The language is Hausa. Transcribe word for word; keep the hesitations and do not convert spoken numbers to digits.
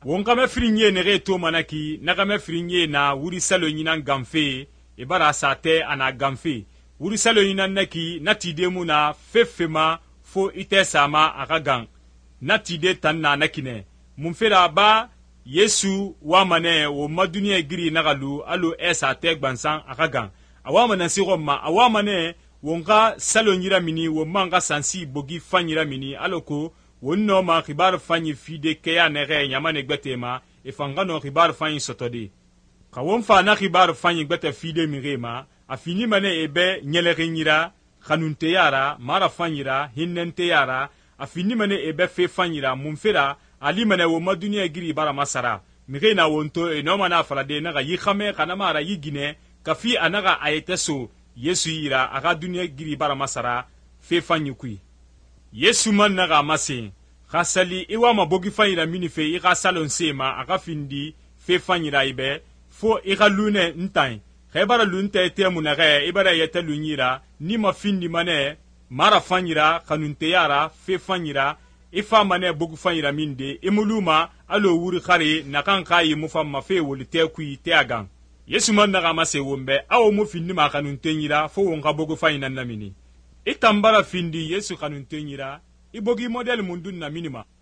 wonkame firinye nege to manaki nagame firinye na wuri salo nyinan gamfe e bara sate ana gamfe wuri salo nyinan naki natidemu na fefema fo ite sama akagang natide tanna nakine mumfera ba Yesu wamane wo madunia giri nagalu alo esa te gbansan akagang awamana sigoma awamane wonga salo nyira mini wo manga sansi bogi fanyira mini aloko wonno ma khibar fanyi fide keya nege nyamane gbetema e fangano khibar fanyi sotodi kawon fa na khibar fanyi gbete fide mirema afini mane ebe nyele nyira khanunte yara mara fanyira hinnente yara afini mane ebe fe fanyira mumfera ali mane wo madunia giri bara masara mire na wonto e no mana falade na yi khame kana mara yigine kafi anaga ayeteso Yesu yira aga dunia giri bara masara fe fanyi kui Yesu man naga mase khasali iwa mabogi fanyira minife iga salon sema aga findi fe fanyira ibe fo iga lune ntain khebara lunte te munaga ibara yete lunyira ni ma findi mane mara fanyira kanunte yara fe fanyira ifa mane bogu fanyira minde imuluma alo wuri khare nakan kai mufamma fe wolite kui te agang Yesu man naga mase wombe awo mu findi ma kanunte nyira fo wonga bogu fanyina namini itambara findi Yesu kanunte nyira ibogi model mundun na minima